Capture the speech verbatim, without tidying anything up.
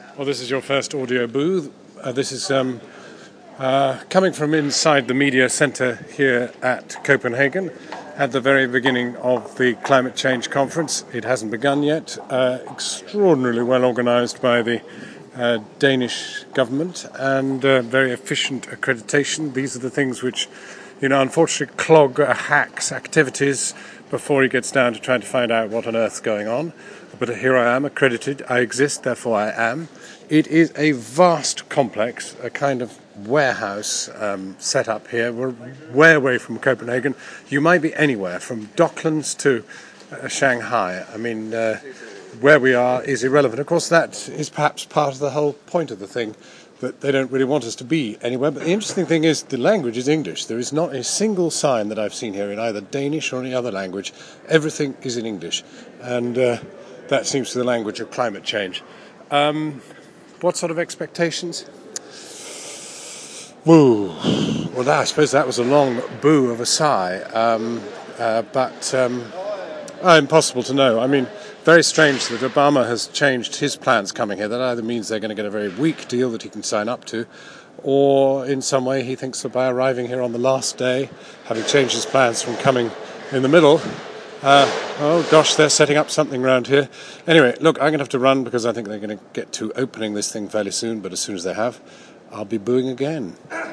Well, this is your first audio booth. Uh, this is um, uh, coming from inside the media centre here at Copenhagen at the very beginning of the climate change conference. It hasn't begun yet. Uh, extraordinarily well organised by the uh, Danish government and uh, very efficient accreditation. These are the things which, you know, unfortunately clog a hack's activities before he gets down to trying to find out what on earth's going on. But here I am, accredited. I exist, therefore I am. It is a vast complex, a kind of warehouse um, set up here. We're way away from Copenhagen. You might be anywhere, from Docklands to uh, Shanghai. I mean, uh, where we are is irrelevant. Of course, that is perhaps part of the whole point of the thing, that they don't really want us to be anywhere. But the interesting thing is the language is English. There is not a single sign that I've seen here in either Danish or any other language. Everything is in English. And uh, that seems to be the language of climate change. Um, what sort of expectations? Woo. Well, I suppose that was a long boo of a sigh. Um, uh, but um, oh, impossible to know. I mean, very strange that Obama has changed his plans coming here. That either means they're going to get a very weak deal that he can sign up to, or in some way he thinks that by arriving here on the last day, having changed his plans from coming in the middle, uh, oh gosh, they're setting up something around here. Anyway, look, I'm going to have to run because I think they're going to get to opening this thing fairly soon, but as soon as they have, I'll be booing again.